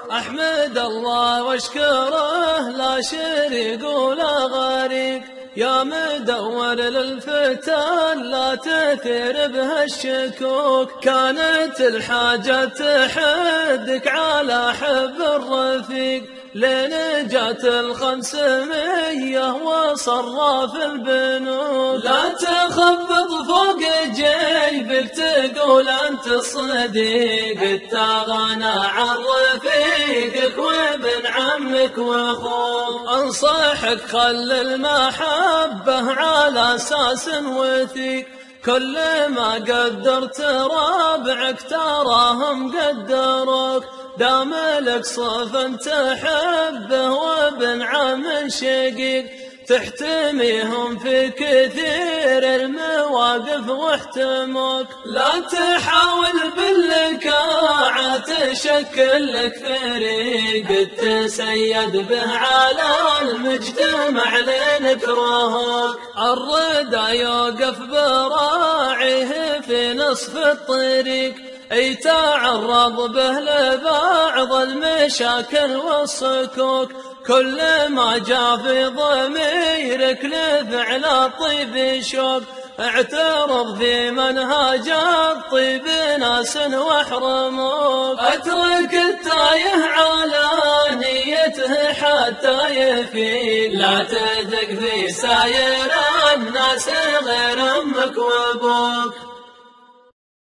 أحمد الله واشكره لا شريك ولا غريق، يا مدور للفتن لا تثير بها الشكوك. كانت الحاجة تحدك على حب الرفيق، لنجاة ال500 وصراف البنوك. لا تخفض فوق جيبك تقول أنت صديق، اتغنى عن رفيقك وابن عمك واخوك. انصحك خل المحبة على أساس وثيق، كل ما قدرت ربعك تراهم قدروك. دام لك صف تحبه وابن عم شقيق، تحتميهم في كثير المواقف واحتموك. لا تحاول باللكاعة تشكل لك فريق، تسيد به على المجتمع لنكرهك. الردى يوقف براعيه في نصف الطريق، يتعرض به لبعض المشاكل والصكوك. كل ما جاء في ضميرك لفعل الطيب شوق، اعترض في منهاج الطيب ناس واحرموك. اترك التايه على نيته حتى يفيق، لا تثق في ساير الناس غير امك وابوك.